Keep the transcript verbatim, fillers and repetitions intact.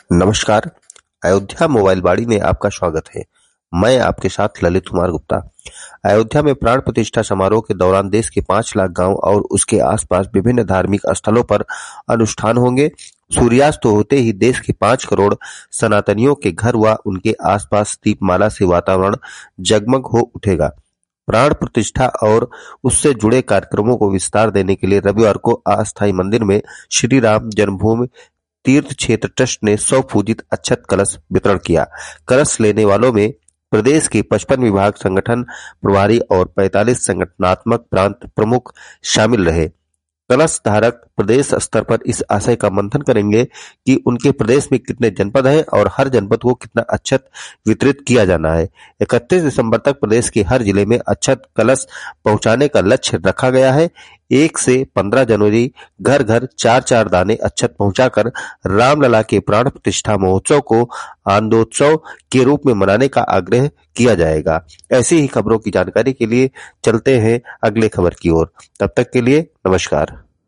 नमस्कार। अयोध्या मोबाइल वाणी में आपका स्वागत है। मैं आपके साथ ललित कुमार गुप्ता। अयोध्या में प्राण प्रतिष्ठा समारोह के दौरान देश के पांच लाख गांव और उसके आसपास विभिन्न धार्मिक स्थलों पर अनुष्ठान होंगे। सूर्यास्त होते ही देश के पांच करोड़ सनातनियों के घर व उनके आसपास दीपमाला से वातावरण जगमग हो उठेगा। प्राण प्रतिष्ठा और उससे जुड़े कार्यक्रमों को विस्तार देने के लिए रविवार को अस्थायी मंदिर में श्री राम जन्मभूमि तीर्थ क्षेत्र ट्रस्ट ने सौ पूजित अक्षत कलश वितरण किया। कलश लेने वालों में प्रदेश के पचपन विभाग संगठन प्रभारी और पैंतालीस संगठनात्मक प्रांत प्रमुख शामिल रहे। कलश धारक प्रदेश स्तर पर इस आशय का मंथन करेंगे कि उनके प्रदेश में कितने जनपद हैं और हर जनपद को कितना अक्षत वितरित किया जाना है। इकतीस दिसंबर तक प्रदेश के हर जिले में अक्षत कलश पहुंचाने का लक्ष्य रखा गया है। एक से पंद्रह जनवरी घर घर चार चार दाने अक्षत पहुंचाकर रामलला के प्राण प्रतिष्ठा महोत्सव को आनंदोत्सव के रूप में मनाने का आग्रह किया जाएगा। ऐसी ही खबरों की जानकारी के लिए चलते हैं अगले खबर की ओर। तब तक के लिए नमस्कार।